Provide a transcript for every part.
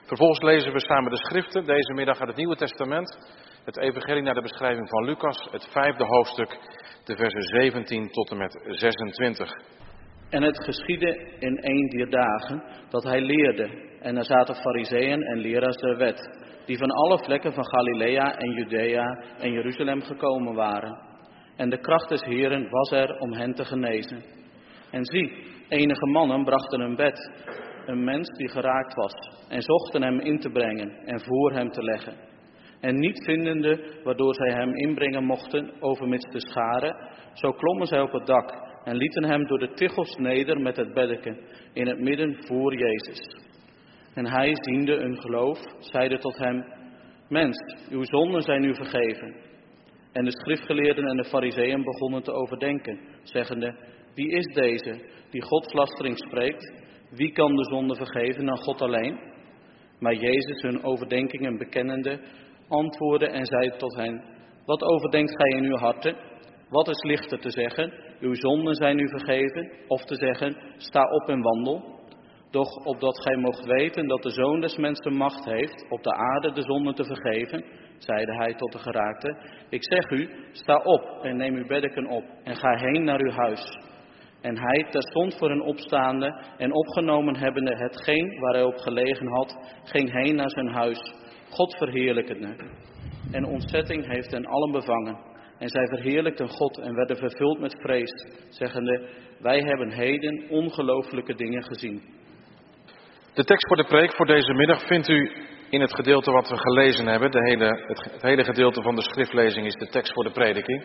Vervolgens lezen we samen de schriften, deze middag uit het Nieuwe Testament, het evangelie naar de beschrijving van Lucas, het 5e hoofdstuk, de versen 17 tot en met 26. En het geschiedde in een dier dagen dat hij leerde, en er zaten farizeeën en leraars der wet, die van alle vlekken van Galilea en Judea en Jeruzalem gekomen waren. En de kracht des Heeren was er om hen te genezen. En zie, enige mannen brachten een bed, een mens die geraakt was, en zochten hem in te brengen en voor hem te leggen. En niet vindende waardoor zij hem inbrengen mochten, overmits de scharen, zo klommen zij op het dak en lieten hem door de tichels neder met het beddeken in het midden voor Jezus. En hij, ziende hun geloof, zeide tot hem: Mens, uw zonden zijn u vergeven. En de schriftgeleerden en de farizeeën begonnen te overdenken, zeggende: Wie is deze die godslastering spreekt? Wie kan de zonde vergeven dan God alleen? Maar Jezus, hun overdenkingen bekennende, antwoordde en zei tot hen: Wat overdenkt gij in uw harten? Wat is lichter te zeggen: Uw zonden zijn u vergeven, of te zeggen: Sta op en wandel? Doch opdat gij moogt weten dat de Zoon des Mensen macht heeft op de aarde de zonden te vergeven, zeide hij tot de geraakte: Ik zeg u, sta op en neem uw beddeken op en ga heen naar uw huis. En hij, terstond voor hen opstaande en opgenomen hebbende hetgeen waar hij op gelegen had, ging heen naar zijn huis, God verheerlijkende. En ontzetting heeft hen allen bevangen. En zij verheerlijkten God en werden vervuld met vrees, zeggende: Wij hebben heden ongelooflijke dingen gezien. De tekst voor de preek voor deze middag vindt u in het gedeelte wat we gelezen hebben. Het hele gedeelte van de schriftlezing is de tekst voor de prediking.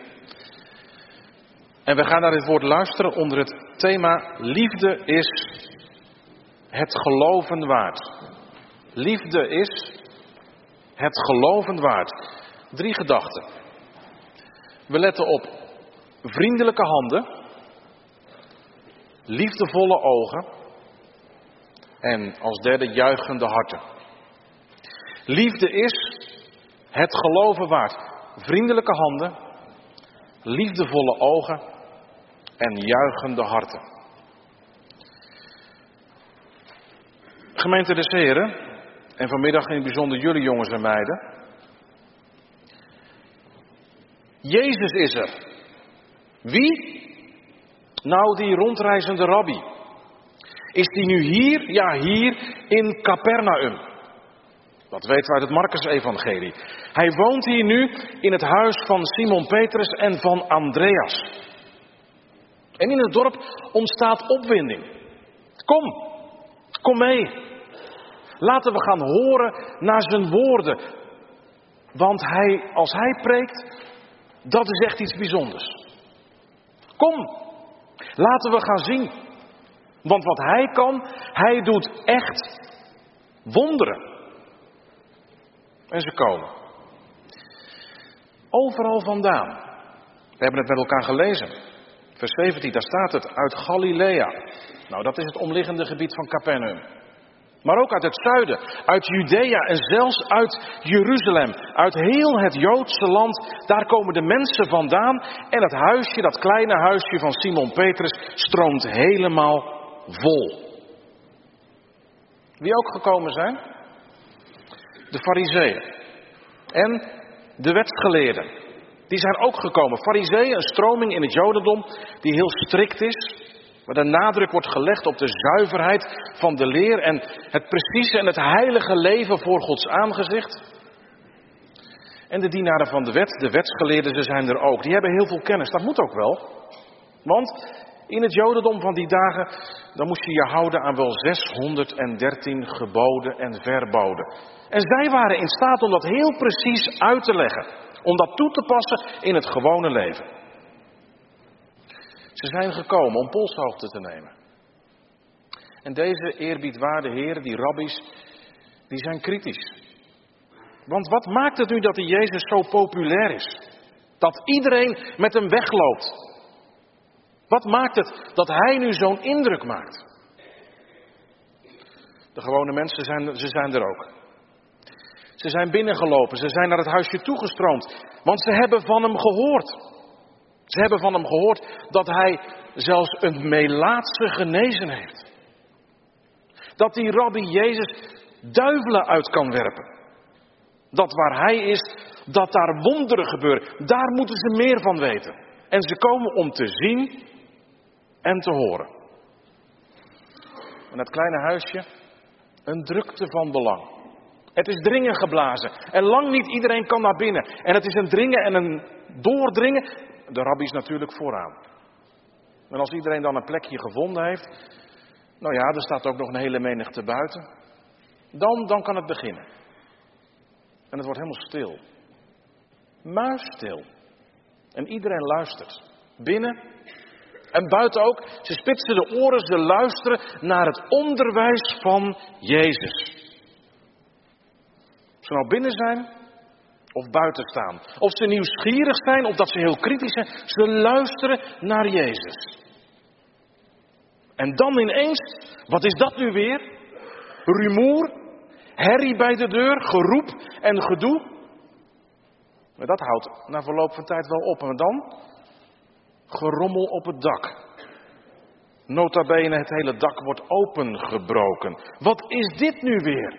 En we gaan naar dit woord luisteren onder het thema: Liefde is het geloven waard. Liefde is het geloven waard. 3 gedachten. We letten op vriendelijke handen, liefdevolle ogen en als derde juichende harten. Liefde is het geloven waard. Vriendelijke handen, liefdevolle ogen en juichende harten. Gemeente des Heren, en vanmiddag in het bijzonder jullie jongens en meiden. Jezus is er. Wie? Nou, die rondreizende rabbi. Is die nu hier? Ja, hier in Capernaum. Dat weten we uit het Markus-evangelie. Hij woont hier nu in het huis van Simon Petrus en van Andreas. En in het dorp ontstaat opwinding. Kom mee. Laten we gaan horen naar zijn woorden. Want als hij preekt, dat is echt iets bijzonders. Kom, laten we gaan zien. Want wat hij kan, hij doet echt wonderen. En ze komen. Overal vandaan. We hebben het met elkaar gelezen. Vers 17, daar staat het, uit Galilea. Nou, dat is het omliggende gebied van Capernaum. Maar ook uit het zuiden, uit Judea en zelfs uit Jeruzalem. Uit heel het Joodse land, daar komen de mensen vandaan. En het huisje, dat kleine huisje van Simon Petrus, stroomt helemaal vol. Wie ook gekomen zijn? De farizeeën en de wetsgeleerden. Die zijn ook gekomen. Farizeeën, een stroming in het Jodendom die heel strikt is. Waar de nadruk wordt gelegd op de zuiverheid van de leer en het precieze en het heilige leven voor Gods aangezicht. En de dienaren van de wet, de wetsgeleerden, ze zijn er ook. Die hebben heel veel kennis, dat moet ook wel. Want in het Jodendom van die dagen, dan moest je je houden aan wel 613 geboden en verboden. En zij waren in staat om dat heel precies uit te leggen. Om dat toe te passen in het gewone leven. Ze zijn gekomen om polshoogte te nemen. En deze eerbiedwaarde heren, die rabbies, die zijn kritisch. Want wat maakt het nu dat die Jezus zo populair is? Dat iedereen met hem wegloopt. Wat maakt het dat hij nu zo'n indruk maakt? De gewone mensen zijn er ook. Ze zijn binnengelopen, ze zijn naar het huisje toegestroomd. Want ze hebben van hem gehoord. Ze hebben van hem gehoord dat hij zelfs een melaatse genezen heeft. Dat die rabbi Jezus duivelen uit kan werpen. Dat waar hij is, dat daar wonderen gebeuren. Daar moeten ze meer van weten. En ze komen om te zien en te horen. En dat kleine huisje, een drukte van belang. Het is dringen geblazen. En lang niet iedereen kan naar binnen. En het is een dringen en een doordringen. De rabbies natuurlijk vooraan. En als iedereen dan een plekje gevonden heeft. Nou ja, er staat ook nog een hele menigte buiten. Dan kan het beginnen. En het wordt helemaal stil. Muisstil. En iedereen luistert. Binnen en buiten ook. Ze spitsen de oren, ze luisteren naar het onderwijs van Jezus. Of ze nou binnen zijn of buiten staan. Of ze nieuwsgierig zijn of dat ze heel kritisch zijn. Ze luisteren naar Jezus. En dan ineens, wat is dat nu weer? Rumoer, herrie bij de deur, geroep en gedoe. Maar dat houdt na verloop van tijd wel op. En dan? Gerommel op het dak. Nota bene, het hele dak wordt opengebroken. Wat is dit nu weer?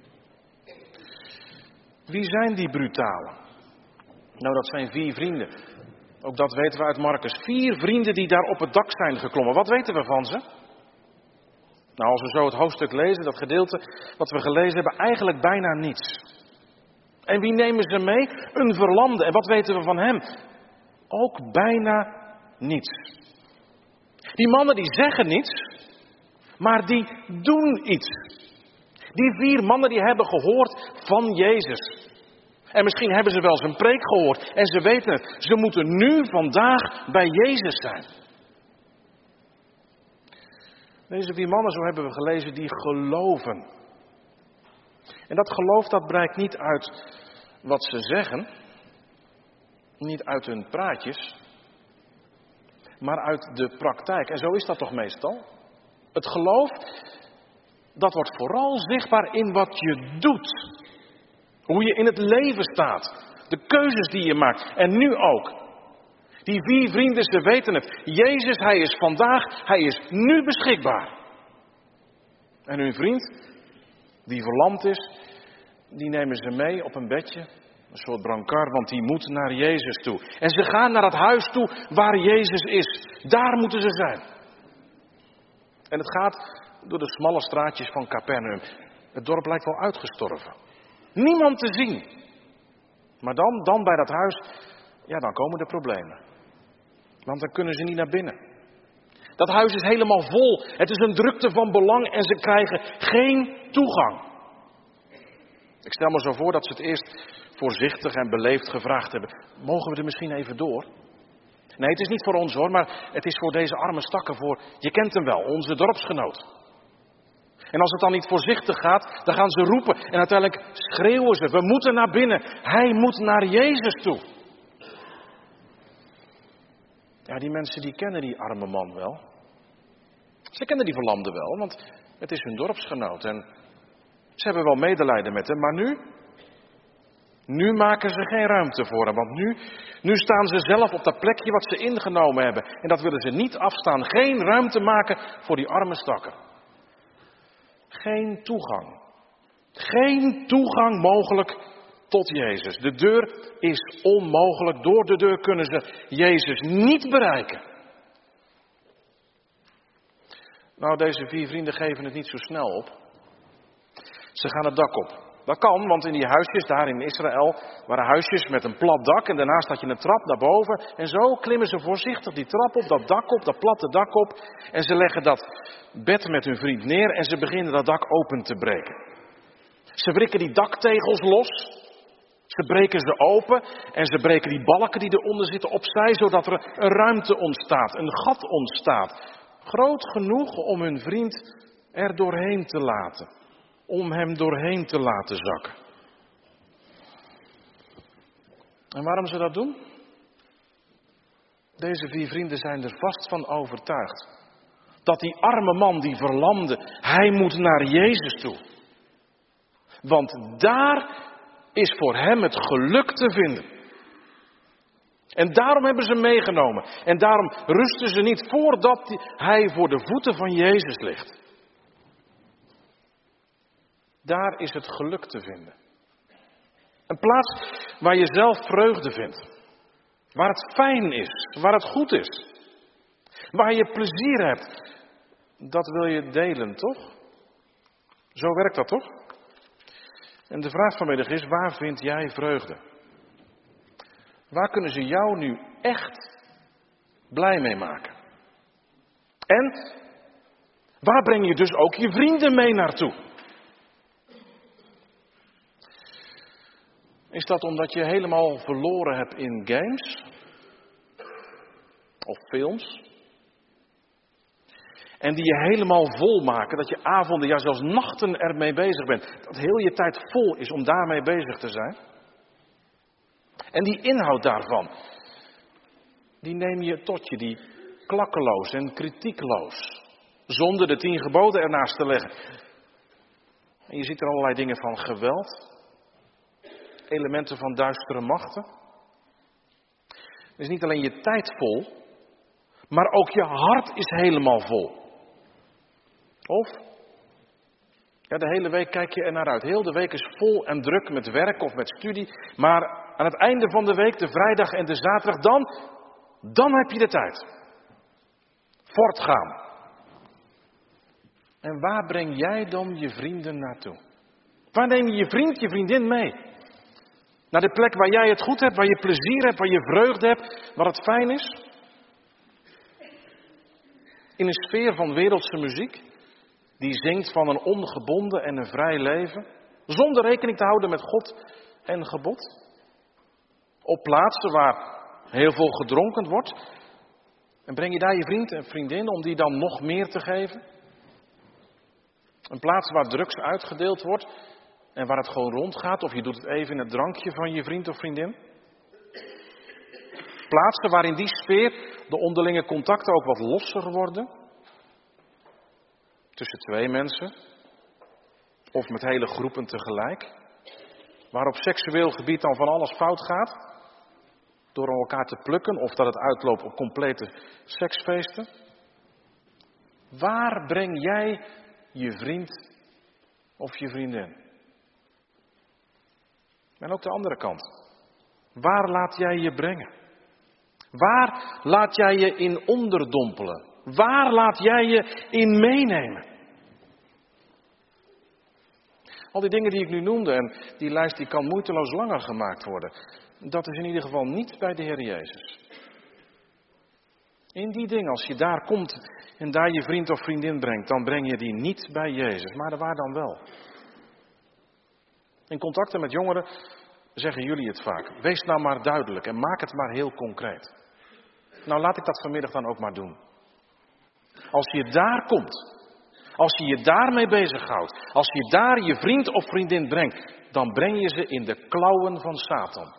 Wie zijn die brutalen? Nou, dat zijn 4 vrienden. Ook dat weten we uit Markus. 4 vrienden die daar op het dak zijn geklommen. Wat weten we van ze? Nou, als we zo het hoofdstuk lezen, dat gedeelte wat we gelezen hebben, eigenlijk bijna niets. En wie nemen ze mee? Een verlamde. En wat weten we van hem? Ook bijna niets. Die mannen die zeggen niets, maar die doen iets. Die 4 mannen die hebben gehoord van Jezus. En misschien hebben ze wel zijn preek gehoord. En ze weten het. Ze moeten nu vandaag bij Jezus zijn. Deze 4 mannen, zo hebben we gelezen, die geloven. En dat geloof dat blijkt niet uit wat ze zeggen. Niet uit hun praatjes. Maar uit de praktijk. En zo is dat toch meestal. Het geloof, dat wordt vooral zichtbaar in wat je doet. Hoe je in het leven staat. De keuzes die je maakt. En nu ook. Die 4 vrienden, ze weten het. Jezus, hij is vandaag, hij is nu beschikbaar. En hun vriend, die verlamd is, die nemen ze mee op een bedje. Een soort brancard, want die moet naar Jezus toe. En ze gaan naar het huis toe waar Jezus is. Daar moeten ze zijn. En het gaat door de smalle straatjes van Capernaum. Het dorp lijkt wel uitgestorven. Niemand te zien. Maar dan bij dat huis, ja, dan komen de problemen. Want dan kunnen ze niet naar binnen. Dat huis is helemaal vol. Het is een drukte van belang en ze krijgen geen toegang. Ik stel me zo voor dat ze het eerst voorzichtig en beleefd gevraagd hebben. Mogen we er misschien even door? Nee, het is niet voor ons hoor, maar het is voor deze arme stakker, voor, je kent hem wel, onze dorpsgenoot. En als het dan niet voorzichtig gaat, dan gaan ze roepen. En uiteindelijk schreeuwen ze, we moeten naar binnen. Hij moet naar Jezus toe. Ja, die mensen die kennen die arme man wel. Ze kennen die verlamde wel, want het is hun dorpsgenoot. En ze hebben wel medelijden met hem, maar nu maken ze geen ruimte voor hem. Want nu staan ze zelf op dat plekje wat ze ingenomen hebben. En dat willen ze niet afstaan. Geen ruimte maken voor die arme stakker. Geen toegang. Geen toegang mogelijk tot Jezus. De deur is onmogelijk. Door de deur kunnen ze Jezus niet bereiken. Nou, deze 4 vrienden geven het niet zo snel op. Ze gaan het dak op. Dat kan, want in die huisjes daar in Israël waren huisjes met een plat dak. En daarnaast had je een trap naar boven. En zo klimmen ze voorzichtig die trap op, dat dak op, dat platte dak op. En ze leggen dat bed met hun vriend neer en ze beginnen dat dak open te breken. Ze wrikken die daktegels los. Ze breken ze open en ze breken die balken die eronder zitten opzij, zodat er een ruimte ontstaat, een gat ontstaat. Groot genoeg om hun vriend er doorheen te laten. Om hem doorheen te laten zakken. En waarom ze dat doen? Deze 4 vrienden zijn er vast van overtuigd. Dat die arme man, die verlamde, hij moet naar Jezus toe. Want daar is voor hem het geluk te vinden. En daarom hebben ze meegenomen. En daarom rusten ze niet voordat hij voor de voeten van Jezus ligt. Daar is het geluk te vinden. Een plaats waar je zelf vreugde vindt. Waar het fijn is, waar het goed is. Waar je plezier hebt. Dat wil je delen, toch? Zo werkt dat, toch? En de vraag vanmiddag is, waar vind jij vreugde? Waar kunnen ze jou nu echt blij mee maken? En waar breng je dus ook je vrienden mee naartoe? Is dat omdat je helemaal verloren hebt in games? Of films? En die je helemaal vol maken, dat je avonden, ja zelfs nachten ermee bezig bent. Dat heel je tijd vol is om daarmee bezig te zijn. En die inhoud daarvan, die neem je tot je, die klakkeloos en kritiekloos. Zonder de 10 geboden ernaast te leggen. En je ziet er allerlei dingen van geweld. Elementen van duistere machten. Het is niet alleen je tijd vol, maar ook je hart is helemaal vol. Of? Ja, de hele week kijk je er naar uit. Heel de week is vol en druk met werk of met studie. Maar aan het einde van de week, de vrijdag en de zaterdag, dan heb je de tijd. Voortgaan. En waar breng jij dan je vrienden naartoe? Waar neem je je vriend, je vriendin mee? Naar de plek waar jij het goed hebt, waar je plezier hebt, waar je vreugde hebt, waar het fijn is? In een sfeer van wereldse muziek, die zingt van een ongebonden en een vrij leven, zonder rekening te houden met God en gebod? Op plaatsen waar heel veel gedronken wordt, en breng je daar je vriend en vriendin om die dan nog meer te geven? Een plaats waar drugs uitgedeeld wordt en waar het gewoon rondgaat, of je doet het even in het drankje van je vriend of vriendin? Plaatsen waar in die sfeer de onderlinge contacten ook wat losser worden. Tussen 2 mensen. Of met hele groepen tegelijk. Waar op seksueel gebied dan van alles fout gaat. Door elkaar te plukken of dat het uitloopt op complete seksfeesten. Waar breng jij je vriend of je vriendin? En ook de andere kant. Waar laat jij je brengen? Waar laat jij je in onderdompelen? Waar laat jij je in meenemen? Al die dingen die ik nu noemde, en die lijst die kan moeiteloos langer gemaakt worden. Dat is in ieder geval niet bij de Heer Jezus. In die dingen, als je daar komt en daar je vriend of vriendin brengt, dan breng je die niet bij Jezus. Maar waar dan wel? In contacten met jongeren zeggen jullie het vaak. Wees nou maar duidelijk en maak het maar heel concreet. Nou, laat ik dat vanmiddag dan ook maar doen. Als je daar komt, als je je daarmee bezighoudt, als je daar je vriend of vriendin brengt, dan breng je ze in de klauwen van Satan.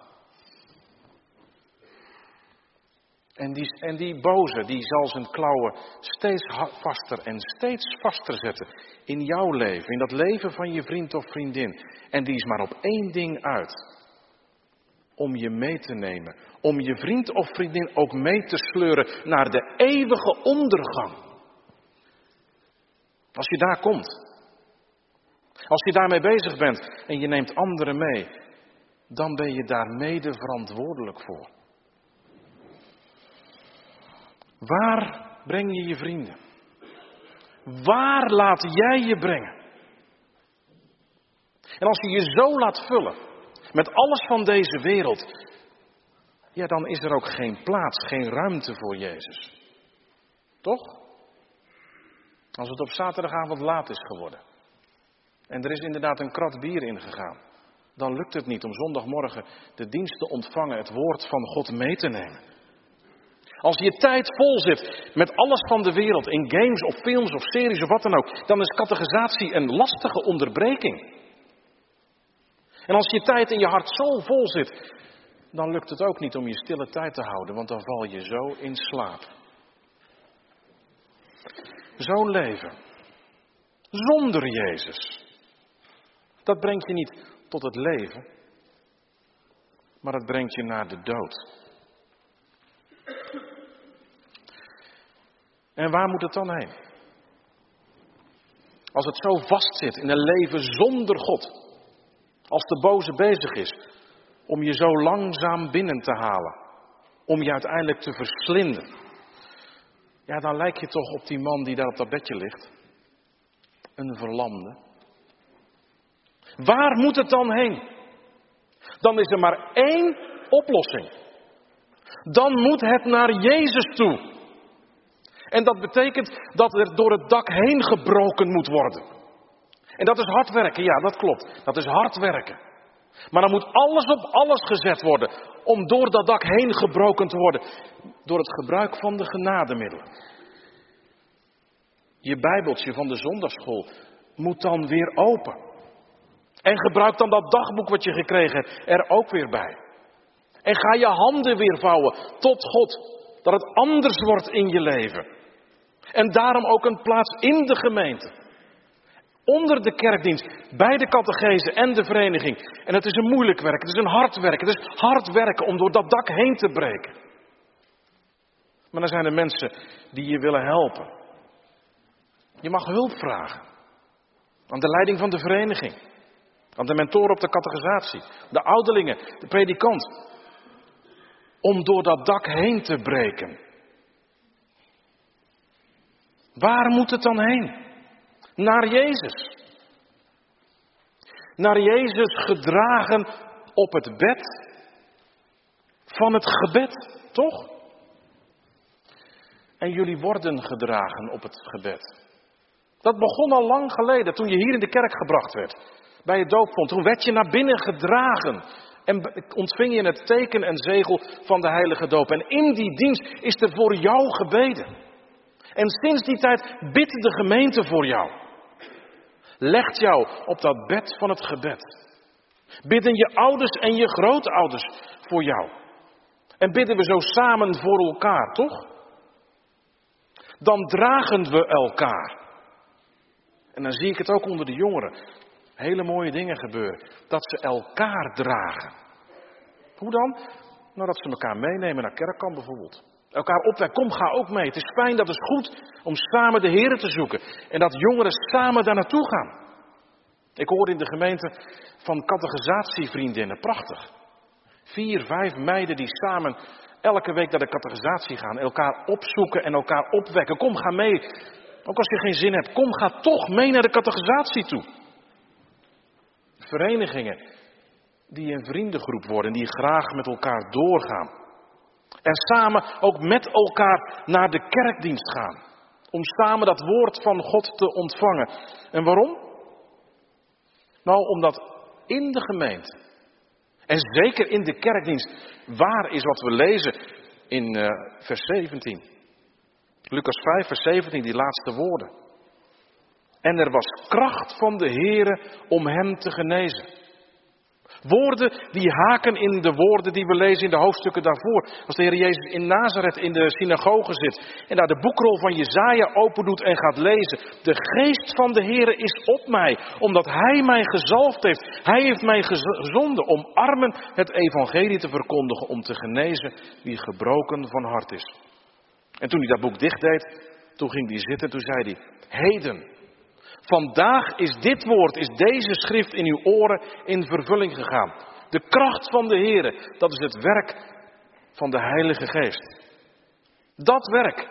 En die boze, die zal zijn klauwen steeds vaster en steeds vaster zetten in jouw leven, in dat leven van je vriend of vriendin. En die is maar op 1 ding uit. Om je mee te nemen. Om je vriend of vriendin ook mee te sleuren naar de eeuwige ondergang. Als je daar komt. Als je daarmee bezig bent en je neemt anderen mee. Dan ben je daar mede verantwoordelijk voor. Waar breng je je vrienden? Waar laat jij je brengen? En als je je zo laat vullen met alles van deze wereld, ja, dan is er ook geen plaats, geen ruimte voor Jezus. Toch? Als het op zaterdagavond laat is geworden en er is inderdaad een krat bier ingegaan, dan lukt het niet om zondagmorgen de dienst te ontvangen, het woord van God mee te nemen. Als je tijd vol zit met alles van de wereld, in games of films of series of wat dan ook, dan is catechisatie een lastige onderbreking. En als je tijd in je hart zo vol zit, dan lukt het ook niet om je stille tijd te houden, want dan val je zo in slaap. Zo'n leven, zonder Jezus, dat brengt je niet tot het leven, maar dat brengt je naar de dood. En waar moet het dan heen? Als het zo vastzit in een leven zonder God. Als de boze bezig is om je zo langzaam binnen te halen. Om je uiteindelijk te verslinden. Ja, dan lijk je toch op die man die daar op dat bedje ligt. Een verlamde. Waar moet het dan heen? Dan is er maar één oplossing. Dan moet het naar Jezus toe. En dat betekent dat er door het dak heen gebroken moet worden. En dat is hard werken, ja, dat klopt. Dat is hard werken. Maar dan moet alles op alles gezet worden om door dat dak heen gebroken te worden. Door het gebruik van de genademiddelen. Je bijbeltje van de zondagschool moet dan weer open. En gebruik dan dat dagboek wat je gekregen hebt er ook weer bij. En ga je handen weer vouwen tot God. Dat het anders wordt in je leven. En daarom ook een plaats in de gemeente. Onder de kerkdienst, bij de catechese en de vereniging. En het is een moeilijk werk, het is een hard werk. Het is hard werken om door dat dak heen te breken. Maar dan zijn er mensen die je willen helpen. Je mag hulp vragen. Aan de leiding van de vereniging. Aan de mentoren op de catechisatie. De ouderlingen, de predikant. Om door dat dak heen te breken. Waar moet het dan heen? Naar Jezus. Naar Jezus gedragen op het bed van het gebed, toch? En jullie worden gedragen op het gebed. Dat begon al lang geleden, toen je hier in de kerk gebracht werd. Bij het doopvont, toen werd je naar binnen gedragen. En ontving je het teken en zegel van de heilige doop. En in die dienst is er voor jou gebeden. En sinds die tijd bidt de gemeente voor jou. Legt jou op dat bed van het gebed. Bidden je ouders en je grootouders voor jou. En bidden we zo samen voor elkaar, toch? Dan dragen we elkaar. En dan zie ik het ook onder de jongeren. Hele mooie dingen gebeuren. Dat ze elkaar dragen. Hoe dan? Nou, dat ze elkaar meenemen naar kerkkamp bijvoorbeeld. Elkaar opwekken. Kom, ga ook mee. Het is fijn, dat is goed om samen de Heer te zoeken. En dat jongeren samen daar naartoe gaan. Ik hoorde in de gemeente van catechisatievriendinnen. Prachtig. 4, 5 meiden die samen elke week naar de catechisatie gaan. Elkaar opzoeken en elkaar opwekken. Kom, ga mee. Ook als je geen zin hebt. Kom, ga toch mee naar de catechisatie toe. Verenigingen die een vriendengroep worden. Die graag met elkaar doorgaan. En samen ook met elkaar naar de kerkdienst gaan. Om samen dat woord van God te ontvangen. En waarom? Nou, omdat in de gemeente. En zeker in de kerkdienst. Waar is wat we lezen in vers 17. Lucas 5 vers 17, die laatste woorden. En er was kracht van de Heere om hem te genezen. Woorden die haken in de woorden die we lezen in de hoofdstukken daarvoor. Als de Heer Jezus in Nazareth in de synagoge zit. En daar de boekrol van Jesaja opendoet en gaat lezen. De geest van de Heere is op mij. Omdat Hij mij gezalfd heeft. Hij heeft mij gezonden om armen het evangelie te verkondigen. Om te genezen wie gebroken van hart is. En toen hij dat boek dicht deed. Toen ging hij zitten. Toen zei hij. Heden. Vandaag is dit woord, is deze schrift in uw oren in vervulling gegaan. De kracht van de Heere, dat is het werk van de Heilige Geest. Dat werk,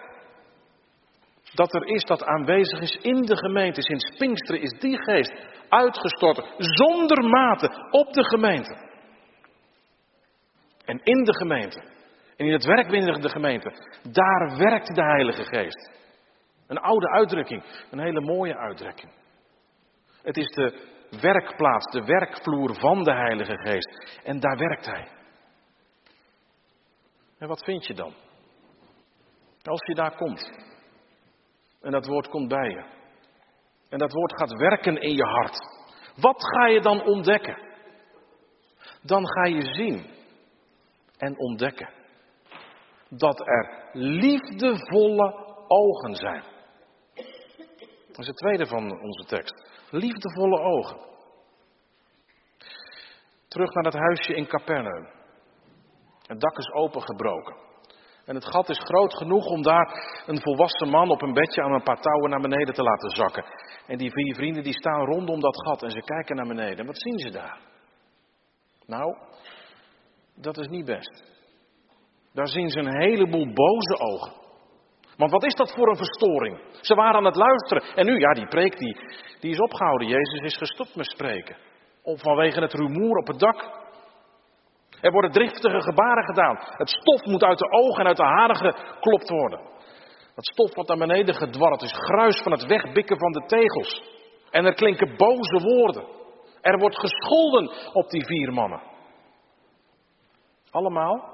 dat er is, dat aanwezig is in de gemeente, sinds Pinksteren is die geest uitgestort, zonder mate op de gemeente. En in de gemeente, en in het werk binnen de gemeente, daar werkt de Heilige Geest. Een oude uitdrukking, een hele mooie uitdrukking. Het is de werkplaats, de werkvloer van de Heilige Geest. En daar werkt Hij. En wat vind je dan? Als je daar komt. En dat woord komt bij je. En dat woord gaat werken in je hart. Wat ga je dan ontdekken? Dan ga je zien en ontdekken. Dat er liefdevolle ogen zijn. Dat is het tweede van onze tekst. Liefdevolle ogen. Terug naar dat huisje in Capernaum. Het dak is opengebroken. En het gat is groot genoeg om daar een volwassen man op een bedje aan een paar touwen naar beneden te laten zakken. En die 4 vrienden die staan rondom dat gat en ze kijken naar beneden. En wat zien ze daar? Nou, dat is niet best. Daar zien ze een heleboel boze ogen. Want wat is dat voor een verstoring? Ze waren aan het luisteren. En nu, ja, die preek die is opgehouden. Jezus is gestopt met spreken. Of vanwege het rumoer op het dak. Er worden driftige gebaren gedaan. Het stof moet uit de ogen en uit de haren geklopt worden. Dat stof wat naar beneden gedwarreld is. Gruis van het wegbikken van de tegels. En er klinken boze woorden. Er wordt gescholden op die 4 mannen. Allemaal?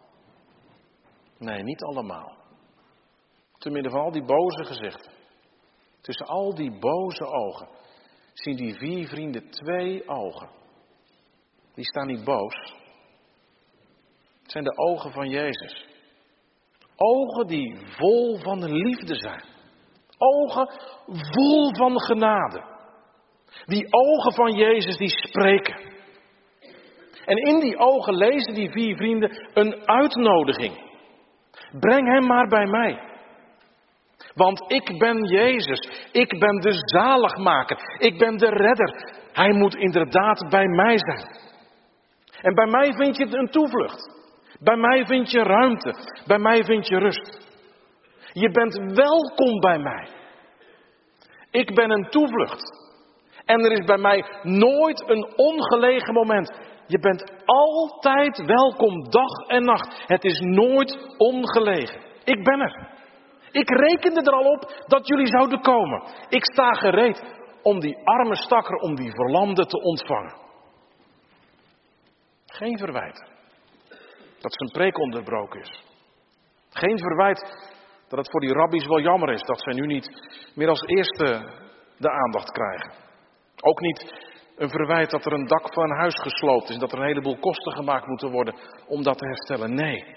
Nee, niet allemaal. Te midden van al die boze gezichten. Tussen al die boze ogen. Zien die 4 vrienden 2 ogen. Die staan niet boos. Het zijn de ogen van Jezus. Ogen die vol van liefde zijn. Ogen vol van genade. Die ogen van Jezus die spreken. En in die ogen lezen die 4 vrienden een uitnodiging. Breng hem maar bij mij. Want ik ben Jezus. Ik ben de zaligmaker. Ik ben de redder. Hij moet inderdaad bij mij zijn. En bij mij vind je een toevlucht. Bij mij vind je ruimte. Bij mij vind je rust. Je bent welkom bij mij. Ik ben een toevlucht. En er is bij mij nooit een ongelegen moment. Je bent altijd welkom, dag en nacht. Het is nooit ongelegen. Ik ben er. Ik rekende er al op dat jullie zouden komen. Ik sta gereed om die arme stakker, om die verlamde te ontvangen. Geen verwijt dat zijn preek onderbroken is. Geen verwijt dat het voor die rabbies wel jammer is dat zij nu niet meer als eerste de aandacht krijgen. Ook niet een verwijt dat er een dak van een huis gesloopt is en dat er een heleboel kosten gemaakt moeten worden om dat te herstellen. Nee.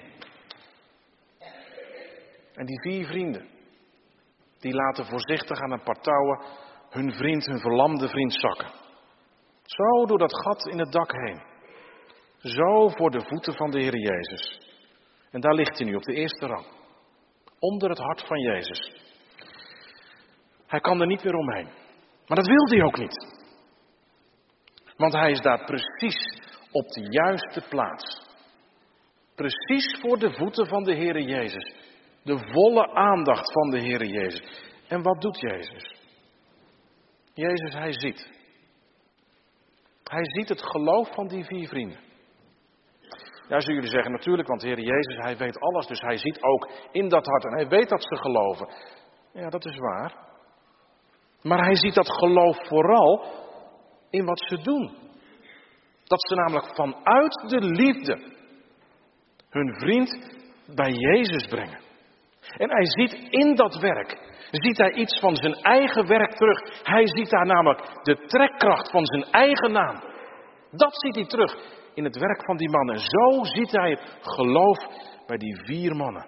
En die 4 vrienden, die laten voorzichtig aan een paar touwen hun verlamde vriend zakken. Zo door dat gat in het dak heen. Zo voor de voeten van de Heer Jezus. En daar ligt hij nu op de eerste rang. Onder het hart van Jezus. Hij kan er niet meer omheen. Maar dat wil hij ook niet. Want hij is daar precies op de juiste plaats. Precies voor de voeten van de Heer Jezus. De volle aandacht van de Heer Jezus. En wat doet Jezus? Jezus, hij ziet. Hij ziet het geloof van die 4 vrienden. Ja, zullen jullie zeggen, natuurlijk, want de Heer Jezus, hij weet alles. Dus hij ziet ook in dat hart en hij weet dat ze geloven. Ja, dat is waar. Maar hij ziet dat geloof vooral in wat ze doen. Dat ze namelijk vanuit de liefde hun vriend bij Jezus brengen. En hij ziet in dat werk, ziet hij iets van zijn eigen werk terug. Hij ziet daar namelijk de trekkracht van zijn eigen naam. Dat ziet hij terug in het werk van die man. En zo ziet hij het geloof bij die 4 mannen.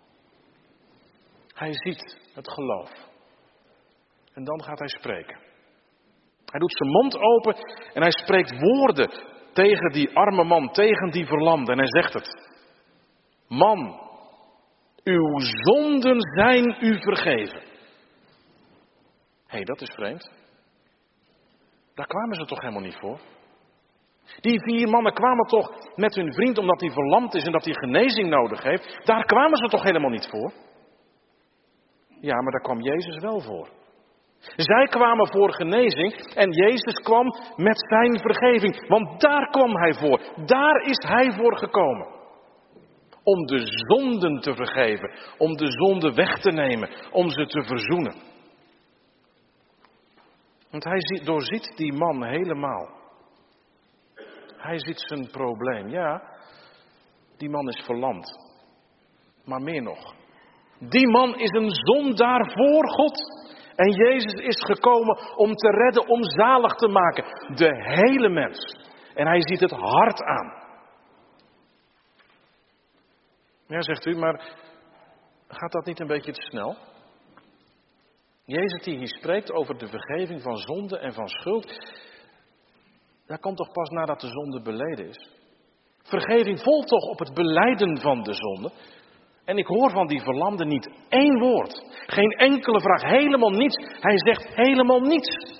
Hij ziet het geloof. En dan gaat hij spreken. Hij doet zijn mond open en hij spreekt woorden tegen die arme man, tegen die verlamde. En hij zegt het. Man, uw zonden zijn u vergeven. Hé, dat is vreemd. Daar kwamen ze toch helemaal niet voor? Die 4 mannen kwamen toch met hun vriend omdat hij verlamd is en dat hij genezing nodig heeft. Daar kwamen ze toch helemaal niet voor? Ja, maar daar kwam Jezus wel voor. Zij kwamen voor genezing en Jezus kwam met zijn vergeving. Want daar kwam hij voor. Daar is hij voor gekomen. Om de zonden te vergeven. Om de zonden weg te nemen. Om ze te verzoenen. Want hij doorziet die man helemaal. Hij ziet zijn probleem. Ja, die man is verlamd. Maar meer nog. Die man is een zondaar voor God. En Jezus is gekomen om te redden, om zalig te maken. De hele mens. En hij ziet het hart aan. Ja, zegt u, maar gaat dat niet een beetje te snel? Jezus die hier spreekt over de vergeving van zonde en van schuld. Dat komt toch pas nadat de zonde beleden is? Vergeving volgt toch op het belijden van de zonde? En ik hoor van die verlamde niet één woord. Geen enkele vraag, helemaal niets. Hij zegt helemaal niets.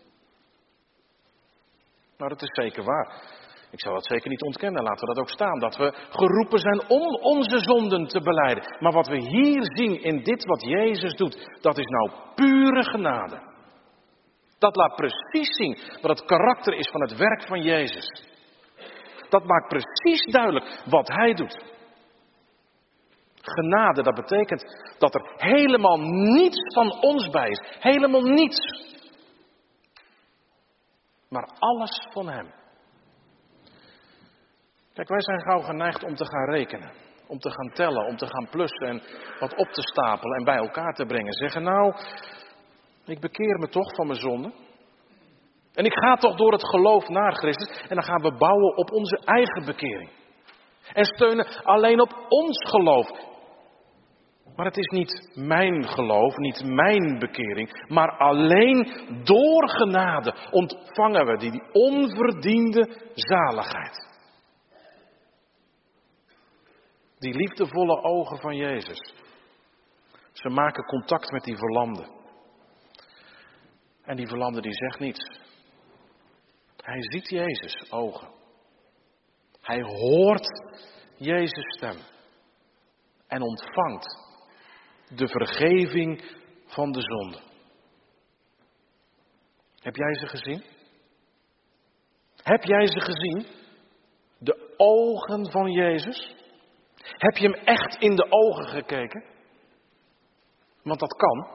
Nou, dat is zeker waar. Ik zal dat zeker niet ontkennen, laten we dat ook staan. Dat we geroepen zijn om onze zonden te belijden. Maar wat we hier zien in dit wat Jezus doet, dat is nou pure genade. Dat laat precies zien wat het karakter is van het werk van Jezus. Dat maakt precies duidelijk wat Hij doet. Genade, dat betekent dat er helemaal niets van ons bij is. Helemaal niets. Maar alles van Hem. Kijk, wij zijn gauw geneigd om te gaan rekenen. Om te gaan tellen, om te gaan plussen en wat op te stapelen en bij elkaar te brengen. Zeggen, nou, ik bekeer me toch van mijn zonde. En ik ga toch door het geloof naar Christus. En dan gaan we bouwen op onze eigen bekering. En steunen alleen op ons geloof. Maar het is niet mijn geloof, niet mijn bekering. Maar alleen door genade ontvangen we die onverdiende zaligheid. Die liefdevolle ogen van Jezus. Ze maken contact met die verlamde. En die verlamde die zegt niets. Hij ziet Jezus' ogen. Hij hoort Jezus' stem. En ontvangt de vergeving van de zonde. Heb jij ze gezien? Heb jij ze gezien? De ogen van Jezus? Heb je hem echt in de ogen gekeken? Want dat kan.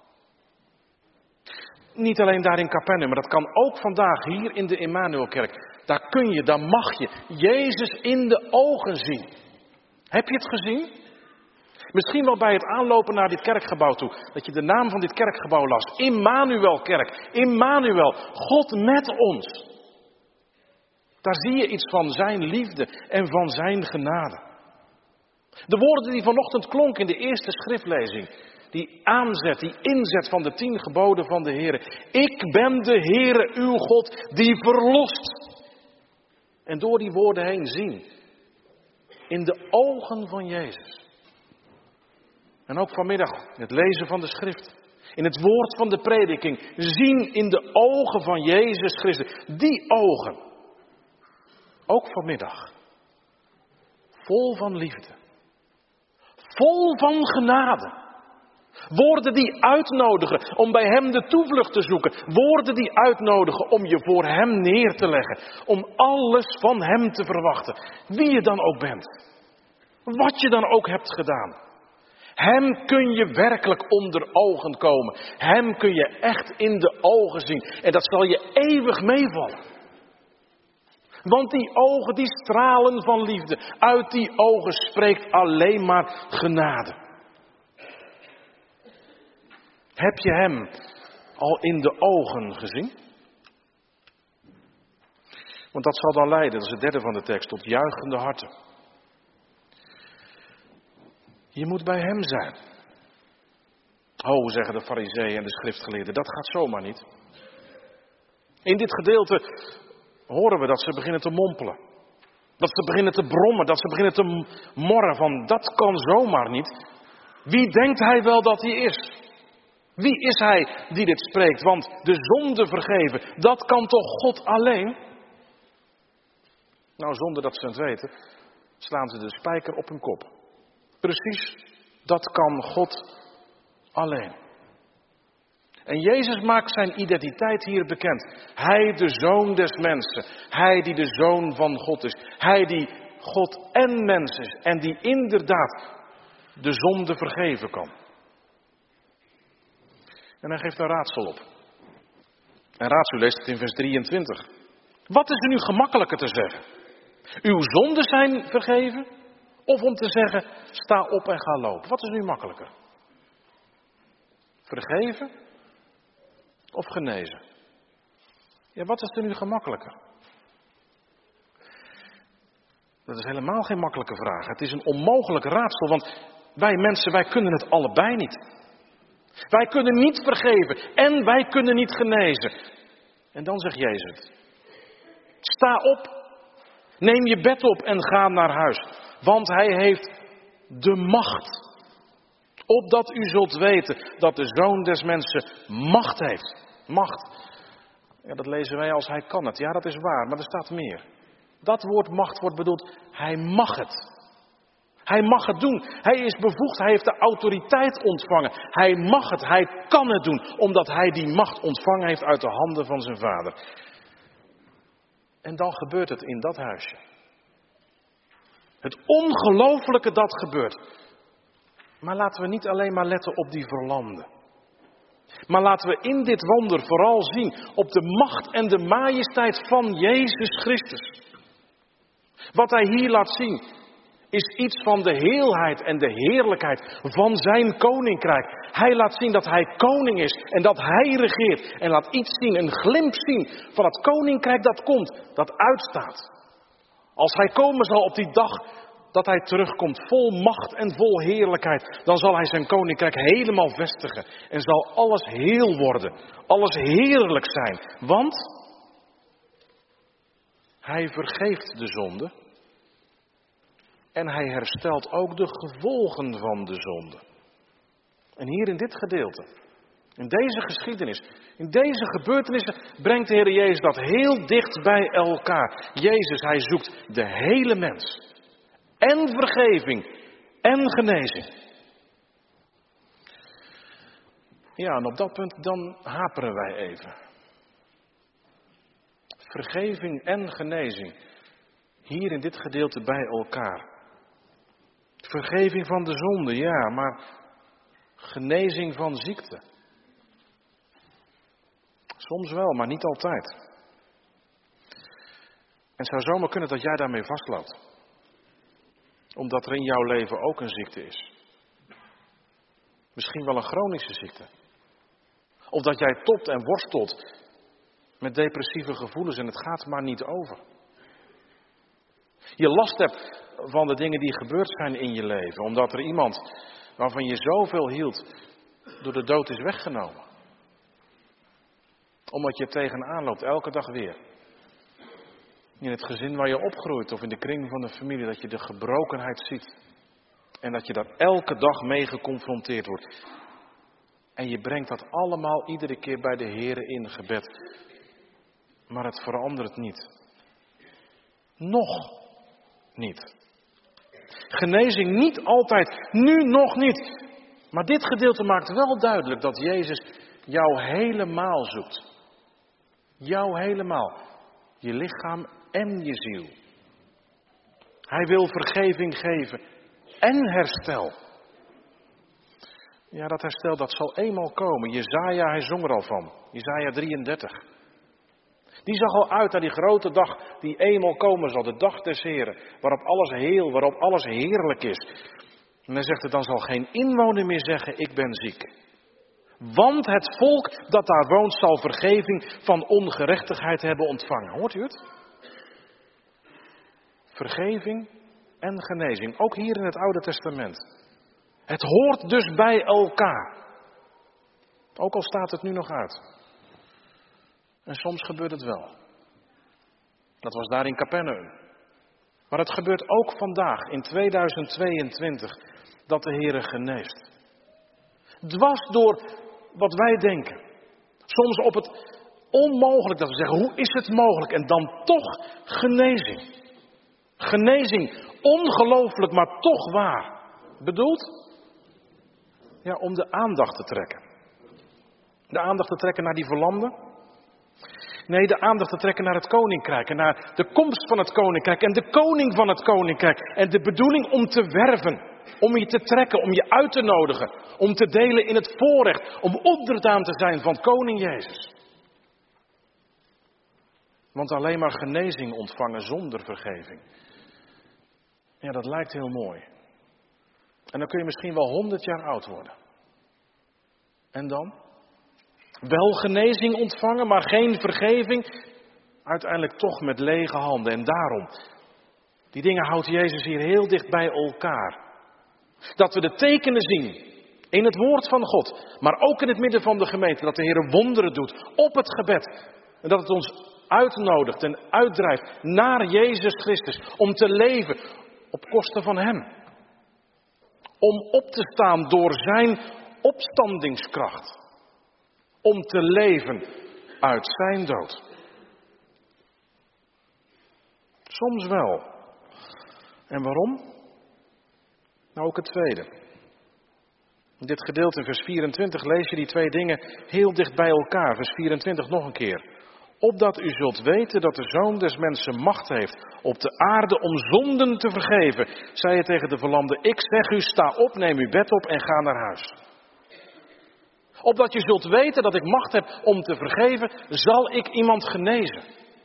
Niet alleen daar in Capernaum, maar dat kan ook vandaag hier in de Immanuelkerk. Daar kun je, daar mag je Jezus in de ogen zien. Heb je het gezien? Misschien wel bij het aanlopen naar dit kerkgebouw toe. Dat je de naam van dit kerkgebouw las. Immanuelkerk. Immanuel. God met ons. Daar zie je iets van zijn liefde en van zijn genade. De woorden die vanochtend klonken in de eerste schriftlezing. Die aanzet, die inzet van de 10 geboden van de Heer. Ik ben de Heere uw God die verlost. En door die woorden heen zien. In de ogen van Jezus. En ook vanmiddag het lezen van de schrift. In het woord van de prediking. Zien in de ogen van Jezus Christus. Die ogen. Ook vanmiddag. Vol van liefde. Vol van genade. Woorden die uitnodigen om bij Hem de toevlucht te zoeken. Woorden die uitnodigen om je voor Hem neer te leggen. Om alles van Hem te verwachten. Wie je dan ook bent. Wat je dan ook hebt gedaan. Hem kun je werkelijk onder ogen komen. Hem kun je echt in de ogen zien. En dat zal je eeuwig meevallen. Want die ogen die stralen van liefde. Uit die ogen spreekt alleen maar genade. Heb je Hem al in de ogen gezien? Want dat zal dan leiden, dat is het derde van de tekst, tot juichende harten. Je moet bij Hem zijn. Oh, zeggen de farizeeën en de schriftgeleerden, dat gaat zomaar niet. In dit gedeelte horen we dat ze beginnen te mompelen. Dat ze beginnen te brommen, dat ze beginnen te morren van dat kan zomaar niet. Wie denkt hij wel dat hij is? Wie is hij die dit spreekt? Want de zonde vergeven, dat kan toch God alleen? Nou, zonder dat ze het weten, slaan ze de spijker op hun kop. Precies, dat kan God alleen. En Jezus maakt zijn identiteit hier bekend. Hij de Zoon des mensen. Hij die de Zoon van God is. Hij die God en mens is. En die inderdaad de zonde vergeven kan. En hij geeft een raadsel op. En raadsel leest het in vers 23. Wat is er nu gemakkelijker te zeggen? Uw zonden zijn vergeven? Of om te zeggen, sta op en ga lopen. Wat is nu makkelijker? Vergeven? Of genezen? Ja, wat is er nu gemakkelijker? Dat is helemaal geen makkelijke vraag. Het is een onmogelijk raadsel, want wij mensen, wij kunnen het allebei niet. Wij kunnen niet vergeven en wij kunnen niet genezen. En dan zegt Jezus, sta op, neem je bed op en ga naar huis. Want Hij heeft de macht. Opdat u zult weten dat de Zoon des Mensen macht heeft. Macht. Ja, dat lezen wij als hij kan het. Ja, dat is waar, maar er staat meer. Dat woord macht wordt bedoeld, hij mag het. Hij mag het doen. Hij is bevoegd, hij heeft de autoriteit ontvangen. Hij mag het, hij kan het doen, omdat hij die macht ontvangen heeft uit de handen van zijn Vader. En dan gebeurt het in dat huisje. Het ongelooflijke dat gebeurt. Maar laten we niet alleen maar letten op die verlamden. Maar laten we in dit wonder vooral zien op de macht en de majesteit van Jezus Christus. Wat hij hier laat zien is iets van de heelheid en de heerlijkheid van zijn koninkrijk. Hij laat zien dat hij koning is en dat hij regeert. En laat iets zien, een glimp zien van het koninkrijk dat komt, dat uitstaat. Als hij komen zal op die dag dat hij terugkomt, vol macht en vol heerlijkheid, dan zal hij zijn koninkrijk helemaal vestigen. En zal alles heel worden, alles heerlijk zijn. Want hij vergeeft de zonde en hij herstelt ook de gevolgen van de zonde. En hier in dit gedeelte, in deze geschiedenis, in deze gebeurtenissen, brengt de Heer Jezus dat heel dicht bij elkaar. Jezus, hij zoekt de hele mens. En vergeving en genezing. Ja, en op dat punt dan haperen wij even. Vergeving en genezing. Hier in dit gedeelte bij elkaar. Vergeving van de zonde, ja, maar genezing van ziekte. Soms wel, maar niet altijd. En het zou zomaar kunnen dat jij daarmee vastloopt. Omdat er in jouw leven ook een ziekte is. Misschien wel een chronische ziekte. Of dat jij topt en worstelt met depressieve gevoelens en het gaat maar niet over. Je last hebt van de dingen die gebeurd zijn in je leven. Omdat er iemand waarvan je zoveel hield door de dood is weggenomen. Omdat je tegenaan loopt elke dag weer. In het gezin waar je opgroeit of in de kring van de familie, dat je de gebrokenheid ziet. En dat je daar elke dag mee geconfronteerd wordt. En je brengt dat allemaal iedere keer bij de Heere in gebed. Maar het verandert niet. Nog niet. Genezing niet altijd, nu nog niet. Maar dit gedeelte maakt wel duidelijk dat Jezus jou helemaal zoekt. Jou helemaal. Je lichaam en je ziel. Hij wil vergeving geven en herstel. Ja, dat herstel dat zal eenmaal komen. Jesaja, hij zong er al van. Jesaja 33. Die zag al uit naar die grote dag die eenmaal komen zal. De dag des Heren. Waarop alles heel, waarop alles heerlijk is. En hij zegt er, dan zal geen inwoner meer zeggen, ik ben ziek. Want het volk dat daar woont zal vergeving van ongerechtigheid hebben ontvangen. Hoort u het? Vergeving en genezing. Ook hier in het Oude Testament. Het hoort dus bij elkaar. Ook al staat het nu nog uit. En soms gebeurt het wel. Dat was daar in Capernaum. Maar het gebeurt ook vandaag in 2022 dat de Heere geneest. Dwars door wat wij denken. Soms op het onmogelijk dat we zeggen, hoe is het mogelijk? En dan toch genezing. Genezing, ongelooflijk, maar toch waar. Bedoeld? Ja, om de aandacht te trekken. De aandacht te trekken naar die verlamden. Nee, de aandacht te trekken naar het koninkrijk. En naar de komst van het koninkrijk. En de koning van het koninkrijk. En de bedoeling om te werven. Om je te trekken, om je uit te nodigen. Om te delen in het voorrecht. Om onderdaan te zijn van koning Jezus. Want alleen maar genezing ontvangen zonder vergeving. Ja, dat lijkt heel mooi. En dan kun je misschien wel 100 jaar oud worden. En dan? Wel genezing ontvangen, maar geen vergeving. Uiteindelijk toch met lege handen. En daarom, die dingen houdt Jezus hier heel dicht bij elkaar. Dat we de tekenen zien in het woord van God. Maar ook in het midden van de gemeente. Dat de Heer wonderen doet op het gebed. En dat het ons uitnodigt en uitdrijft naar Jezus Christus. Om te leven op kosten van Hem. Om op te staan door zijn opstandingskracht. Om te leven uit zijn dood. Soms wel. En waarom? Nou, ook het tweede. In dit gedeelte in vers 24 lees je die twee dingen heel dicht bij elkaar. Vers 24 nog een keer. Opdat u zult weten dat de Zoon des Mensen macht heeft op de aarde om zonden te vergeven. Zei hij tegen de verlamde, ik zeg u, sta op, neem uw bed op en ga naar huis. Opdat je zult weten dat ik macht heb om te vergeven, zal ik iemand genezen.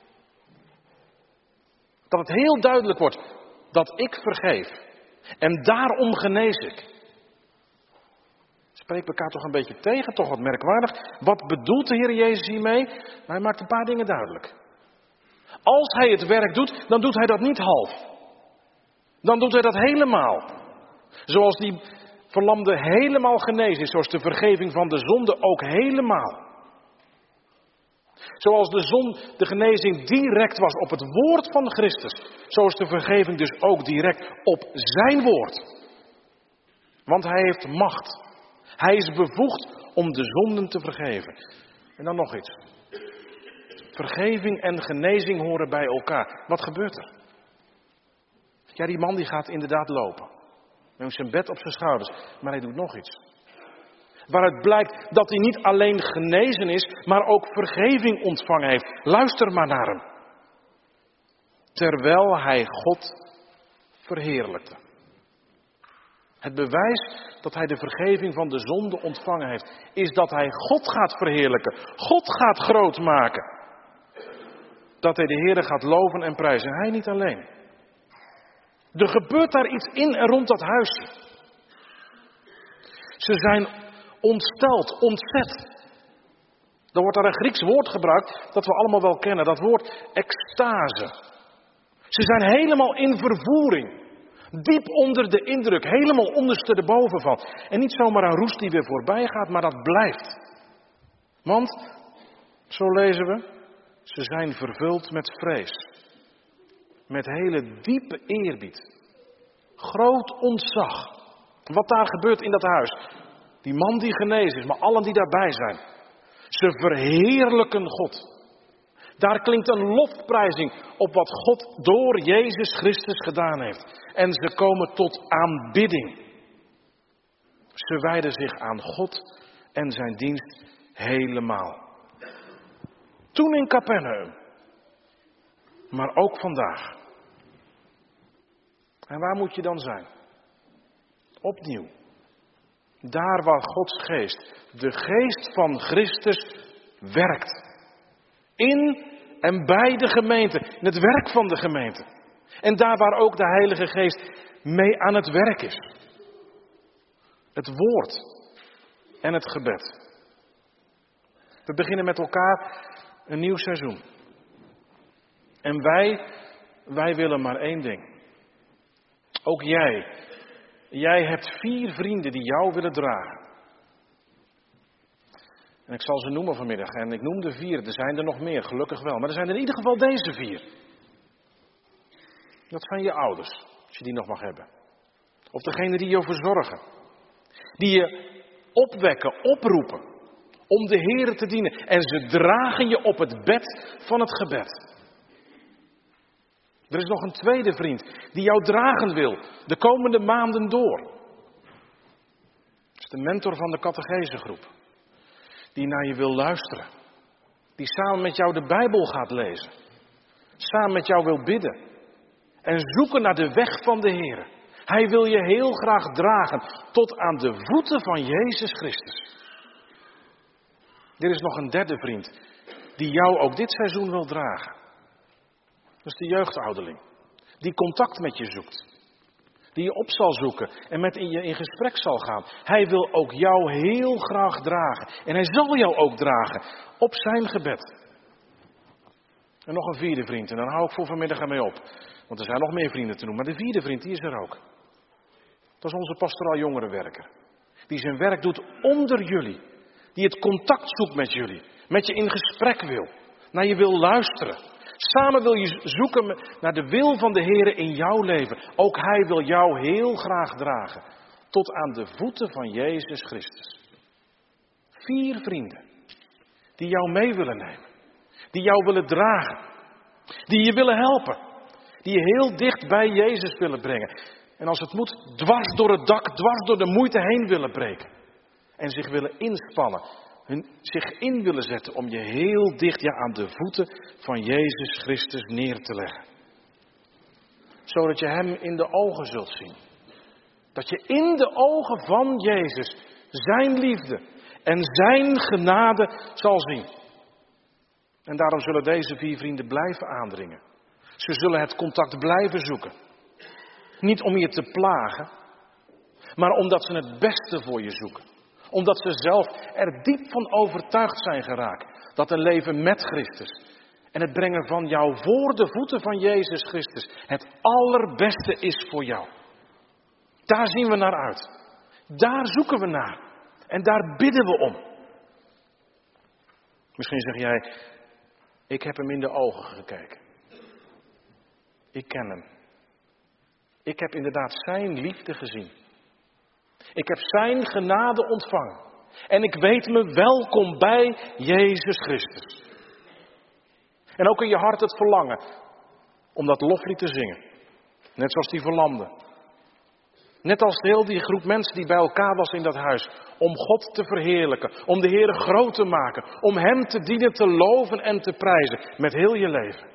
Dat het heel duidelijk wordt dat ik vergeef. En daarom genees ik. Spreekt elkaar toch een beetje tegen, toch wat merkwaardig. Wat bedoelt de Heer Jezus hiermee? Nou, hij maakt een paar dingen duidelijk. Als hij het werk doet, dan doet hij dat niet half. Dan doet hij dat helemaal. Zoals die verlamde helemaal genezen is, zoals de vergeving van de zonde ook helemaal. Zoals de genezing direct was op het woord van Christus, zo is de vergeving dus ook direct op zijn woord. Want hij heeft macht. Hij is bevoegd om de zonden te vergeven. En dan nog iets. Vergeving en genezing horen bij elkaar. Wat gebeurt er? Ja, die man die gaat inderdaad lopen. Met zijn bed op zijn schouders. Maar hij doet nog iets. Waaruit blijkt dat hij niet alleen genezen is, maar ook vergeving ontvangen heeft. Luister maar naar hem. Terwijl hij God verheerlijkte. Het bewijs dat hij de vergeving van de zonde ontvangen heeft, is dat hij God gaat verheerlijken. God gaat groot maken. Dat hij de Heere gaat loven en prijzen. En hij niet alleen. Er gebeurt daar iets in en rond dat huisje. Ze zijn ontsteld, ontzet. Er wordt daar een Grieks woord gebruikt dat we allemaal wel kennen. Dat woord extase. Ze zijn helemaal in vervoering. Diep onder de indruk, helemaal ondersteboven van. En niet zomaar een roes die weer voorbij gaat, maar dat blijft. Want, zo lezen we, ze zijn vervuld met vrees. Met hele diepe eerbied. Groot ontzag. Wat daar gebeurt in dat huis. Die man die genezen is, maar allen die daarbij zijn. Ze verheerlijken God. Daar klinkt een lofprijzing op wat God door Jezus Christus gedaan heeft. En ze komen tot aanbidding. Ze wijden zich aan God en zijn dienst helemaal. Toen in Capernaum. Maar ook vandaag. En waar moet je dan zijn? Opnieuw. Daar waar Gods geest, de geest van Christus, werkt. In en bij de gemeente, in het werk van de gemeente. En daar waar ook de Heilige Geest mee aan het werk is. Het woord en het gebed. We beginnen met elkaar een nieuw seizoen. En wij willen maar één ding. Ook jij hebt 4 vrienden die jou willen dragen. En ik zal ze noemen vanmiddag. En ik noem de 4. Er zijn er nog meer, gelukkig wel. Maar er zijn er in ieder geval deze 4. Dat zijn je ouders, als je die nog mag hebben. Of degene die je verzorgen. Die je opwekken, oproepen. Om de Heere te dienen. En ze dragen je op het bed van het gebed. Er is nog een tweede vriend die jou dragen wil. De komende maanden door. Dat is de mentor van de catechesegroep. Die naar je wil luisteren. Die samen met jou de Bijbel gaat lezen. Samen met jou wil bidden. En zoeken naar de weg van de Heer. Hij wil je heel graag dragen tot aan de voeten van Jezus Christus. Er is nog een derde vriend die jou ook dit seizoen wil dragen. Dat is de jeugdouderling. Die contact met je zoekt. Die je op zal zoeken en met je in gesprek zal gaan. Hij wil ook jou heel graag dragen. En hij zal jou ook dragen op zijn gebed. En nog een vierde vriend. En dan hou ik voor vanmiddag ermee op. Want er zijn nog meer vrienden te noemen. Maar de vierde vriend, die is er ook. Dat is onze pastoraal jongerenwerker. Die zijn werk doet onder jullie. Die het contact zoekt met jullie. Met je in gesprek wil. Naar je wil luisteren. Samen wil je zoeken naar de wil van de Heer in jouw leven. Ook Hij wil jou heel graag dragen. tot aan de voeten van Jezus Christus. 4 vrienden die jou mee willen nemen, die jou willen dragen, die je willen helpen, die je heel dicht bij Jezus willen brengen. En als het moet, dwars door het dak, dwars door de moeite heen willen breken. En zich willen inspannen, zich in willen zetten om je heel dicht aan de voeten van Jezus Christus neer te leggen. Zodat je hem in de ogen zult zien. Dat je in de ogen van Jezus zijn liefde en zijn genade zal zien. En daarom zullen deze 4 vrienden blijven aandringen. Ze zullen het contact blijven zoeken. Niet om je te plagen, maar omdat ze het beste voor je zoeken. Omdat ze zelf er diep van overtuigd zijn geraakt dat een leven met Christus en het brengen van jou voor de voeten van Jezus Christus het allerbeste is voor jou. Daar zien we naar uit. Daar zoeken we naar. En daar bidden we om. Misschien zeg jij, ik heb hem in de ogen gekeken. Ik ken hem. Ik heb inderdaad zijn liefde gezien. Ik heb zijn genade ontvangen. En ik weet me welkom bij Jezus Christus. En ook in je hart het verlangen om dat loflied te zingen. Net zoals die verlamden. Net als heel die groep mensen die bij elkaar was in dat huis. Om God te verheerlijken. Om de Heer groot te maken. Om hem te dienen, te loven en te prijzen. Met heel je leven.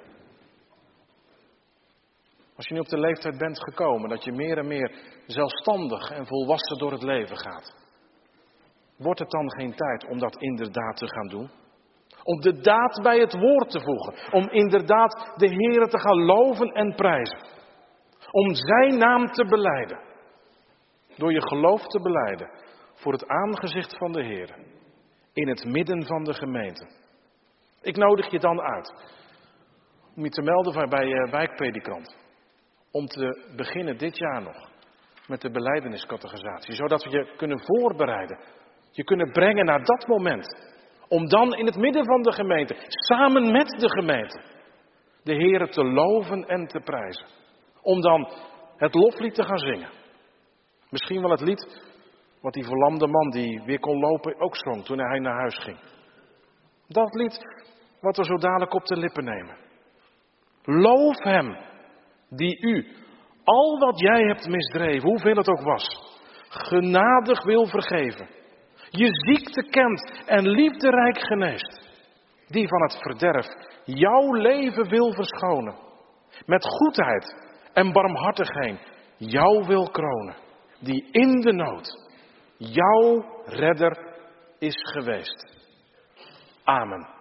Als je nu op de leeftijd bent gekomen dat je meer en meer zelfstandig en volwassen door het leven gaat. Wordt het dan geen tijd om dat inderdaad te gaan doen? Om de daad bij het woord te voegen. Om inderdaad de Heer te gaan loven en prijzen. Om zijn naam te belijden. Door je geloof te belijden. Voor het aangezicht van de Heer. In het midden van de gemeente. Ik nodig je dan uit. Om je te melden bij je wijkpredikant. Om te beginnen dit jaar nog. Met de belijdeniscategorisatie. Zodat we je kunnen voorbereiden. Je kunnen brengen naar dat moment. Om dan in het midden van de gemeente. Samen met de gemeente. De Heer te loven en te prijzen. Om dan het loflied te gaan zingen. Misschien wel het lied wat die verlamde man die weer kon lopen ook zong toen hij naar huis ging. Dat lied wat we zo dadelijk op de lippen nemen. Loof hem die u, al wat jij hebt misdreven, hoeveel het ook was, genadig wil vergeven. Je ziekte kent en liefderijk geneest. Die van het verderf jouw leven wil verschonen. Met goedheid en barmhartigheid jou wil kronen. Die in de nood jouw redder is geweest. Amen.